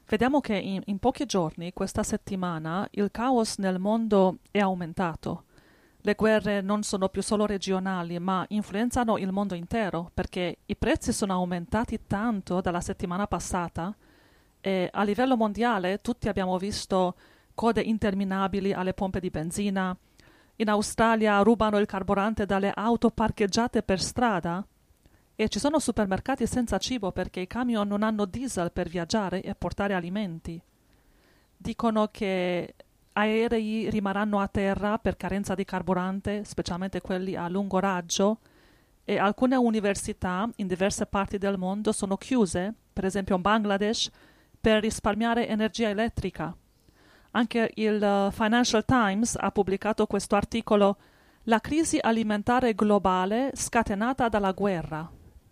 Vediamo che in pochi giorni, questa settimana, il caos nel mondo è aumentato. Le guerre non sono più solo regionali, ma influenzano il mondo intero, perché i prezzi sono aumentati tanto dalla settimana passata e a livello mondiale tutti abbiamo visto code interminabili alle pompe di benzina. In Australia rubano il carburante dalle auto parcheggiate per strada e ci sono supermercati senza cibo perché i camion non hanno diesel per viaggiare e portare alimenti. Dicono che aerei rimarranno a terra per carenza di carburante, specialmente quelli a lungo raggio, e alcune università in diverse parti del mondo sono chiuse, per esempio in Bangladesh, per risparmiare energia elettrica. Anche il Financial Times ha pubblicato questo articolo «La crisi alimentare globale scatenata dalla guerra».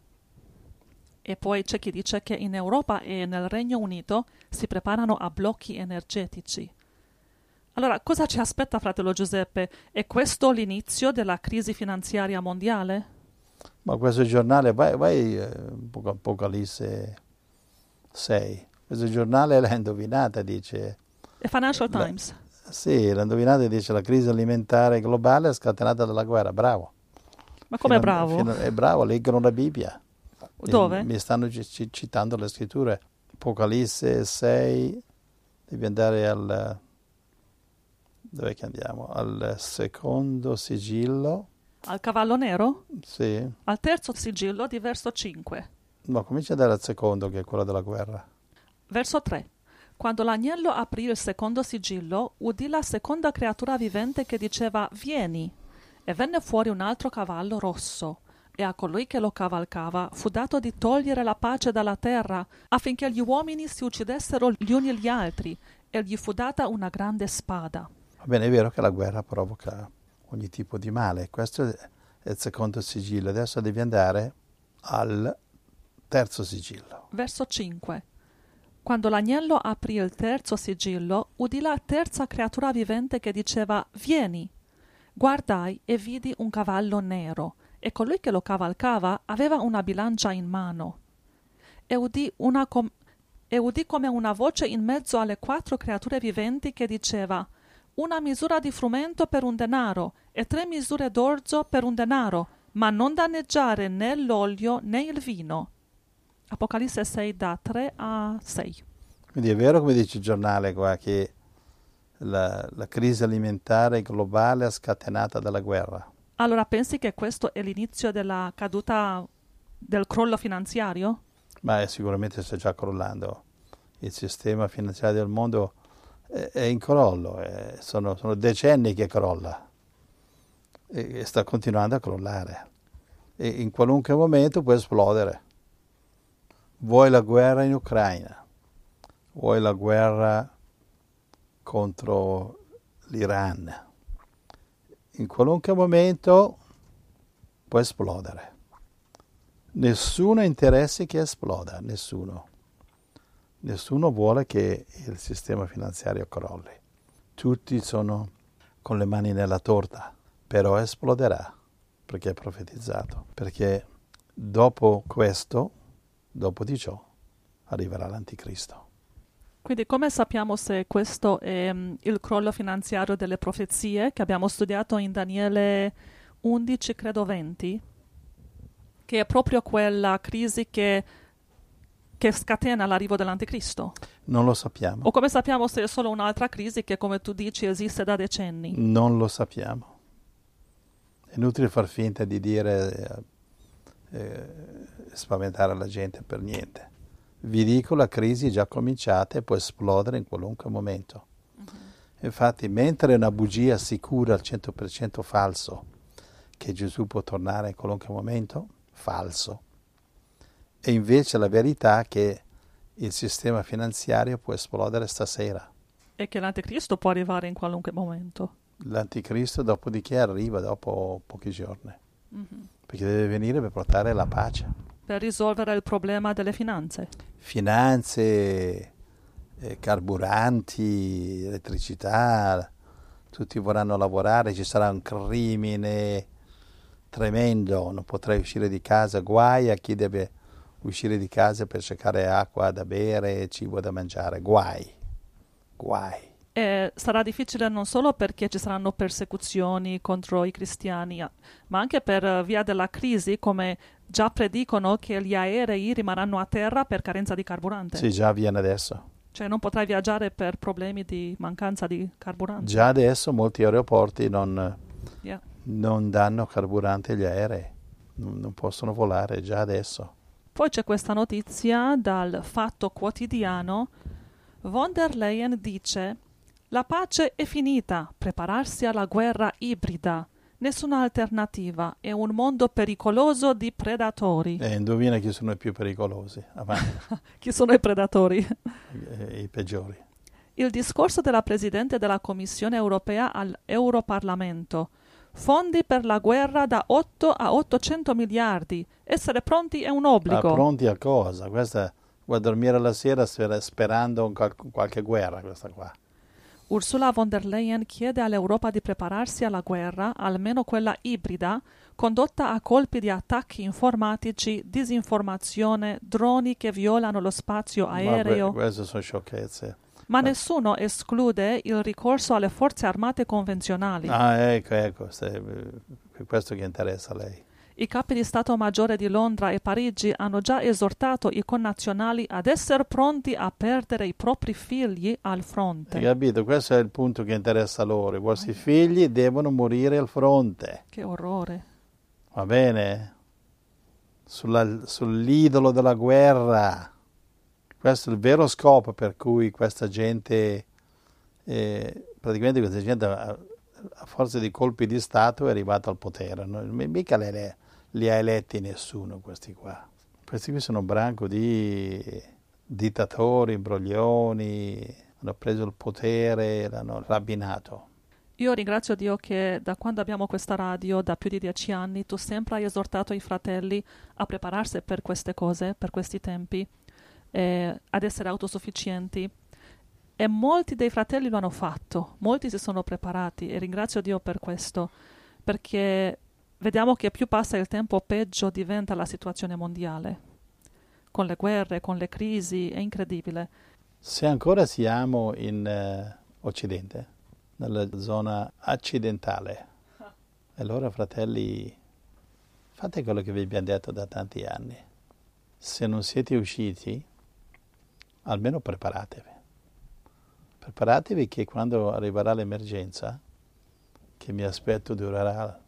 E poi c'è chi dice che in Europa e nel Regno Unito si preparano a blocchi energetici. Allora, cosa ci aspetta, fratello Giuseppe? È questo l'inizio della crisi finanziaria mondiale? Ma questo giornale, vai Apocalisse 6, questo giornale l'ha indovinata, dice... E Financial Times? Sì, l'ha indovinata, dice la crisi alimentare globale è scatenata dalla guerra, bravo. Ma come bravo? È bravo, leggono la Bibbia. Dove? Mi stanno citando le scritture. Apocalisse 6, devi andare al... Dov'è che andiamo? Al secondo sigillo. Al cavallo nero? Sì. Al terzo sigillo di verso 5. No, comincia ad andare al secondo, che è quello della guerra. Verso 3. Quando l'agnello aprì il secondo sigillo, udì la seconda creatura vivente che diceva «Vieni!» e venne fuori un altro cavallo rosso. E a colui che lo cavalcava fu dato di togliere la pace dalla terra, affinché gli uomini si uccidessero gli uni gli altri, e gli fu data una grande spada. Va bene, è vero che la guerra provoca ogni tipo di male. Questo è il secondo sigillo. Adesso devi andare al terzo sigillo. Verso 5. Quando l'agnello aprì il terzo sigillo, udì la terza creatura vivente che diceva «Vieni!» Guardai e vidi un cavallo nero, e colui che lo cavalcava aveva una bilancia in mano. E udì come una voce in mezzo alle 4 creature viventi che diceva «Una misura di frumento per un denaro e 3 misure d'orzo per un denaro, ma non danneggiare né l'olio né il vino». Apocalisse 6 da 3 a 6. Quindi è vero, come dice il giornale qua, che la crisi alimentare globale è scatenata dalla guerra. Allora pensi che questo è l'inizio della caduta del crollo finanziario? Ma sicuramente sta già crollando. Il sistema finanziario del mondo è in crollo, sono decenni che crolla e sta continuando a crollare. E in qualunque momento può esplodere. Vuoi la guerra in Ucraina, vuoi la guerra contro l'Iran. In qualunque momento può esplodere. Nessuno ha interesse che esploda, nessuno. Nessuno vuole che il sistema finanziario crolli. Tutti sono con le mani nella torta, però esploderà, perché è profetizzato. Perché dopo questo, dopo di ciò, arriverà l'Anticristo. Quindi come sappiamo se questo è il crollo finanziario delle profezie che abbiamo studiato in Daniele 11, credo 20, che è proprio quella crisi che scatena l'arrivo dell'Anticristo? Non lo sappiamo. O come sappiamo se è solo un'altra crisi che, come tu dici, esiste da decenni? Non lo sappiamo. È inutile far finta di dire, spaventare la gente per niente. Vi dico, la crisi è già cominciata e può esplodere in qualunque momento. Infatti, mentre è una bugia sicura al 100% falso, che Gesù può tornare in qualunque momento, falso. E invece la verità è che il sistema finanziario può esplodere stasera. E che l'Anticristo può arrivare in qualunque momento. L'Anticristo dopodiché arriva dopo pochi giorni. Perché deve venire per portare la pace. Per risolvere il problema delle finanze. Finanze, carburanti, elettricità, tutti vorranno lavorare, ci sarà un crimine tremendo, non potrai uscire di casa, guai a chi deve uscire di casa per cercare acqua da bere, cibo da mangiare. Guai. E sarà difficile non solo perché ci saranno persecuzioni contro i cristiani, ma anche per via della crisi, come già predicono che gli aerei rimarranno a terra per carenza di carburante. Sì, già avviene adesso. Cioè non potrai viaggiare per problemi di mancanza di carburante. Già adesso molti aeroporti Yeah. non danno carburante agli aerei. Non possono volare già adesso. Poi c'è questa notizia dal Fatto Quotidiano. Von der Leyen dice: la pace è finita, prepararsi alla guerra ibrida. Nessuna alternativa, è un mondo pericoloso di predatori. E indovina chi sono i più pericolosi, avanti, Chi sono i predatori? i peggiori. Il discorso della Presidente della Commissione europea all'Europarlamento. Fondi per la guerra da 8 a 800 miliardi. Essere pronti è un Ma obbligo. pronti a cosa? Questa va a dormire la sera sperando in qualche guerra, questa qua. Ursula von der Leyen chiede all'Europa di prepararsi alla guerra, almeno quella ibrida, condotta a colpi di attacchi informatici, disinformazione, droni che violano lo spazio aereo. Ma queste sono sciocchezze. Ma nessuno esclude il ricorso alle forze armate convenzionali. Ah, ecco, questo che interessa a lei. I capi di Stato Maggiore di Londra e Parigi hanno già esortato i connazionali ad essere pronti a perdere i propri figli al fronte. Hai capito? Questo è il punto che interessa a loro. I vostri figli devono morire al fronte. Che orrore. Va bene? Sull'idolo della guerra. Questo è il vero scopo per cui questa gente, praticamente questa gente a forza di colpi di Stato è arrivata al potere. Mica li ha eletti nessuno questi qua. Questi qui sono un branco di dittatori, imbroglioni, hanno preso il potere, l'hanno rabbinato. Io ringrazio Dio che da quando abbiamo questa radio, da più di 10 anni, tu sempre hai esortato i fratelli a prepararsi per queste cose, per questi tempi, ad essere autosufficienti. E molti dei fratelli lo hanno fatto, molti si sono preparati e ringrazio Dio per questo, perché vediamo che più passa il tempo peggio diventa la situazione mondiale. Con le guerre, con le crisi, è incredibile. Se ancora siamo in Occidente, nella zona accidentale, allora fratelli, fate quello che vi abbiamo detto da tanti anni. Se non siete usciti, almeno preparatevi. Preparatevi che quando arriverà l'emergenza, che mi aspetto durerà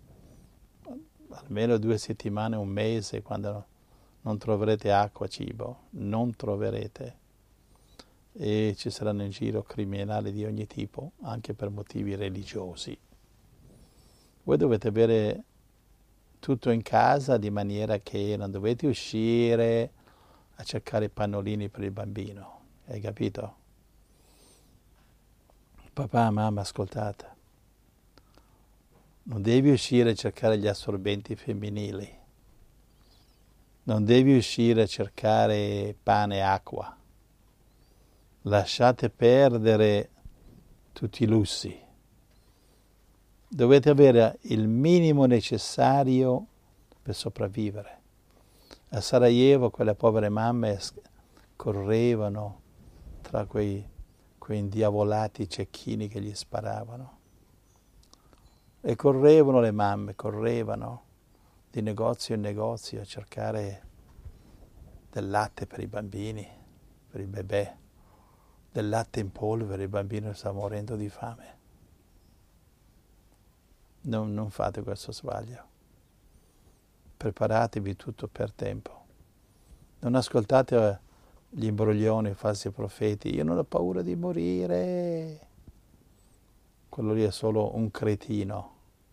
almeno 2 settimane, un mese, quando non troverete acqua, cibo, non troverete. E ci saranno in giro criminali di ogni tipo, anche per motivi religiosi. Voi dovete avere tutto in casa di maniera che non dovete uscire a cercare i pannolini per il bambino. Hai capito? Papà, mamma, ascoltate. Non devi uscire a cercare gli assorbenti femminili. Non devi uscire a cercare pane e acqua. Lasciate perdere tutti i lussi. Dovete avere il minimo necessario per sopravvivere. A Sarajevo quelle povere mamme correvano tra quei indiavolati cecchini che gli sparavano. E correvano le mamme, correvano di negozio in negozio a cercare del latte per i bambini, per i bebè, del latte in polvere, il bambino sta morendo di fame. Non fate questo sbaglio. Preparatevi tutto per tempo. Non ascoltate gli imbroglioni, i falsi profeti. Io non ho paura di morire. Quello lì è solo un cretino.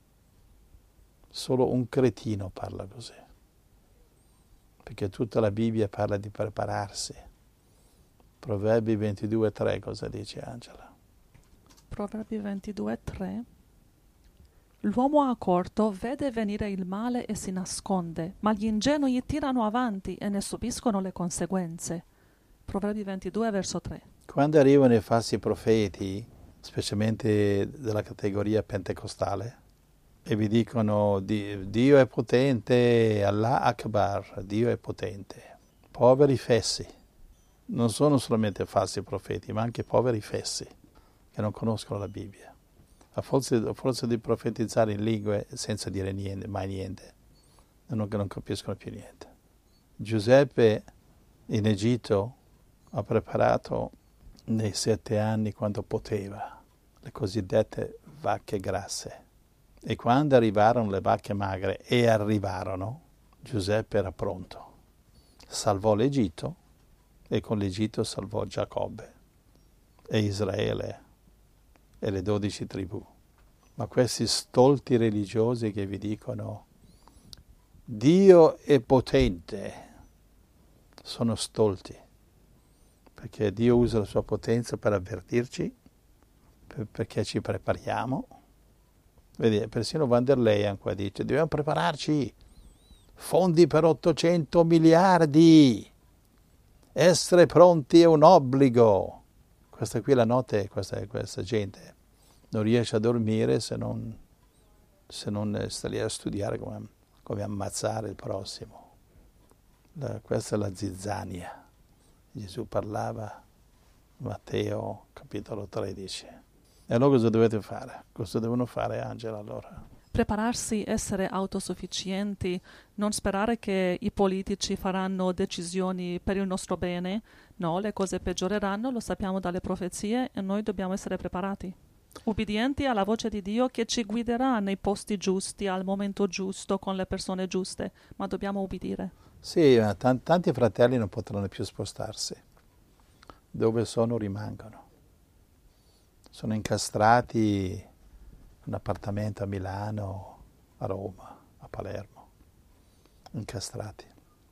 Solo un cretino parla così. Perché tutta la Bibbia parla di prepararsi. Proverbi 22:3, cosa dice Angela? Proverbi 22:3. L'uomo accorto vede venire il male e si nasconde, ma gli ingenui tirano avanti e ne subiscono le conseguenze. Proverbi 22, verso 3. Quando arrivano i falsi profeti, specialmente della categoria pentecostale, e vi dicono Dio è potente, Allah Akbar, Dio è potente. poveri fessi. Non sono solamente falsi profeti, ma anche poveri fessi che non conoscono la Bibbia. A forza di profetizzare in lingue senza dire niente, mai niente, non capiscono più niente. Giuseppe in Egitto ha preparato nei 7 anni quando poteva le cosiddette vacche grasse. E quando arrivarono le vacche magre, e arrivarono, Giuseppe era pronto. Salvò l'Egitto e con l'Egitto salvò Giacobbe e Israele e le 12 tribù. Ma questi stolti religiosi che vi dicono Dio è potente, sono stolti, perché Dio usa la sua potenza per avvertirci, perché ci prepariamo. Vedi, persino Van der Leyen qua dice, dobbiamo prepararci, fondi per 800 miliardi, essere pronti è un obbligo. Questa qui la notte, questa gente non riesce a dormire se non sta lì a studiare come ammazzare il prossimo. Questa è la zizzania. Gesù parlava, Matteo capitolo 13. E allora cosa dovete fare? Cosa devono fare, Angela, allora? Prepararsi, essere autosufficienti, non sperare che i politici faranno decisioni per il nostro bene. No, le cose peggioreranno, lo sappiamo dalle profezie e noi dobbiamo essere preparati. Ubbidienti alla voce di Dio che ci guiderà nei posti giusti, al momento giusto, con le persone giuste, ma dobbiamo ubbidire. Sì, tanti fratelli non potranno più spostarsi. Dove sono rimangono. Sono incastrati in un appartamento a Milano, a Roma, a Palermo. Incastrati.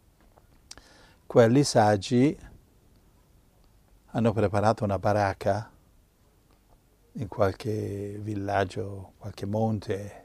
Quelli saggi hanno preparato una baracca in qualche villaggio, qualche monte,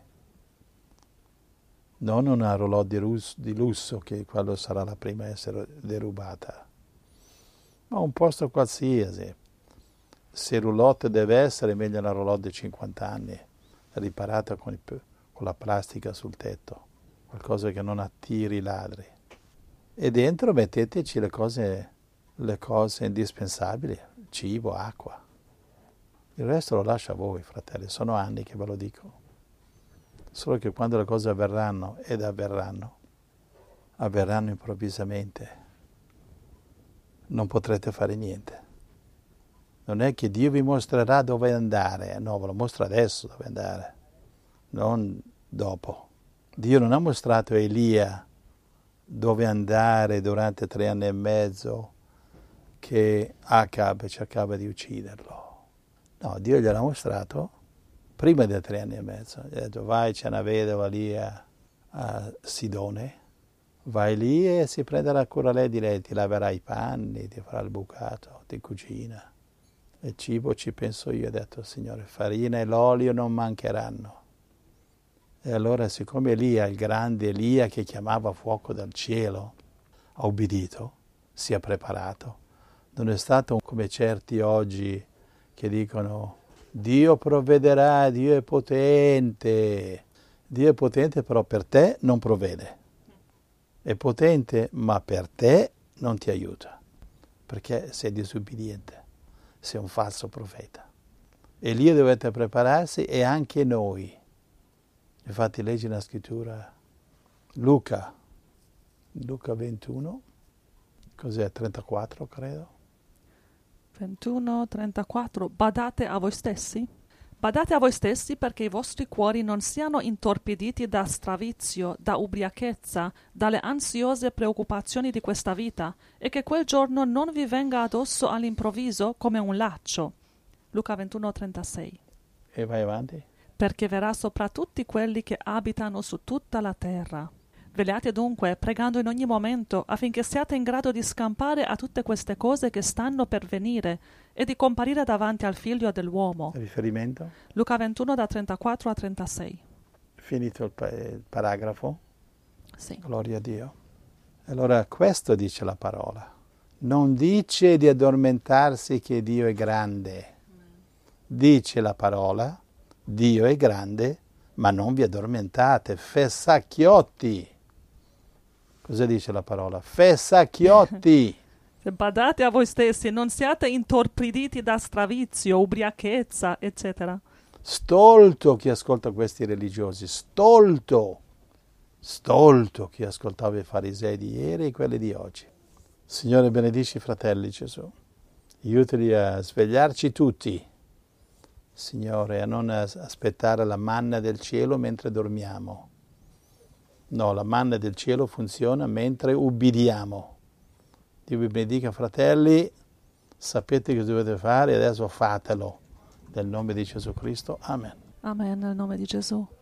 non una roulotte di lusso che quello sarà la prima a essere derubata, ma un posto qualsiasi. Se roulotte deve essere, meglio una roulotte di 50 anni, riparata con la plastica sul tetto, qualcosa che non attiri i ladri. E dentro metteteci le cose indispensabili, cibo, acqua. Il resto lo lascio a voi, fratelli, sono anni che ve lo dico. Solo che quando le cose avverranno, ed avverranno improvvisamente, non potrete fare niente. Non è che Dio vi mostrerà dove andare, no, ve lo mostra adesso dove andare, non dopo. Dio non ha mostrato a Elia dove andare durante 3 anni e mezzo che Acab cercava di ucciderlo. No, Dio gliel'ha mostrato prima dei 3 anni e mezzo. Gli ha detto, vai, c'è una vedova lì a Sidone, vai lì e si prenderà cura lei di lei, ti laverà i panni, ti farà il bucato, ti cucina. E cibo ci penso io, ha detto il Signore, farina e l'olio non mancheranno. E allora, siccome Elia, il grande Elia che chiamava fuoco dal cielo, ha ubbidito, si è preparato. Non è stato come certi oggi che dicono Dio provvederà, Dio è potente. Dio è potente, però per te non provvede. È potente, ma per te non ti aiuta, perché sei disubbidiente, sei un falso profeta. E lì dovete prepararsi, e anche noi. Infatti leggi la scrittura, Luca 21, cos'è, 34 credo? 21, 34. Badate a voi stessi? Badate a voi stessi perché i vostri cuori non siano intorpiditi da stravizio, da ubriachezza, dalle ansiose preoccupazioni di questa vita, e che quel giorno non vi venga addosso all'improvviso come un laccio. Luca 21, 36. E vai avanti. Perché verrà sopra tutti quelli che abitano su tutta la terra. Vegliate dunque, pregando in ogni momento, affinché siate in grado di scampare a tutte queste cose che stanno per venire e di comparire davanti al Figlio dell'uomo. Riferimento? Luca 21 da 34 a 36. Finito il paragrafo? Sì. Gloria a Dio. Allora questo dice la parola. Non dice di addormentarsi che Dio è grande. Dice la parola, Dio è grande, ma non vi addormentate, fessacchiotti. Cosa dice la parola? Fessacchiotti. Badate a voi stessi, non siate intorpiditi da stravizio, ubriachezza, eccetera. Stolto chi ascolta questi religiosi, stolto chi ascoltava i farisei di ieri e quelli di oggi. Signore, benedici i fratelli Gesù, aiutali a svegliarci tutti, Signore, a non aspettare la manna del cielo mentre dormiamo. No, la manna del cielo funziona mentre ubbidiamo. Dio vi benedica, fratelli, sapete cosa dovete fare e adesso fatelo. Nel nome di Gesù Cristo. Amen. Amen, nel nome di Gesù.